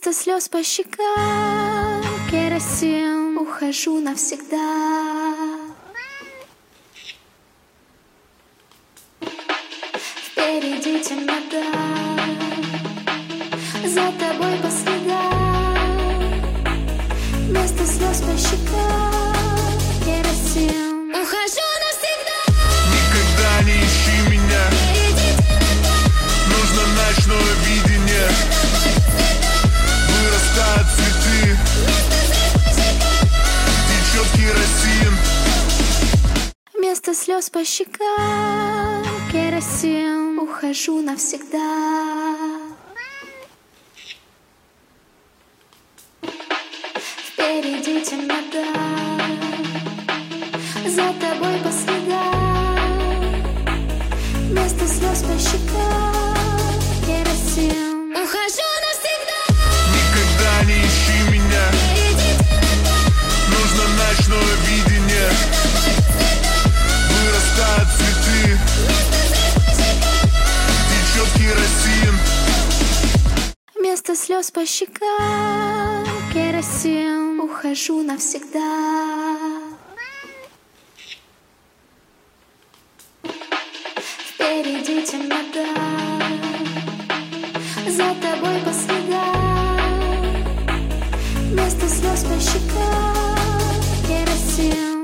Вместо слез по щекам керосин. Ухожу навсегда. Впереди темнота, за тобой по следам. Вместо слез по щекам керосин. Ухожу навсегда. Никогда не ищи меня, нужно ночное видение. Вырастают цветы, течет керосин. Вместо слез по щекам керосин. Ухожу навсегда. Впереди темнота, за тобой по следам. Вместо слез по щекам керосин. Ухожу навсегда. Никогда не ищи меня, нужно ночное видение. Вырастают цветы, течет керосин. Вместо слез по щекам керосин. Ухожу навсегда. Впереди темнота, за тобой по следам. Вместо слез по щекам керосин.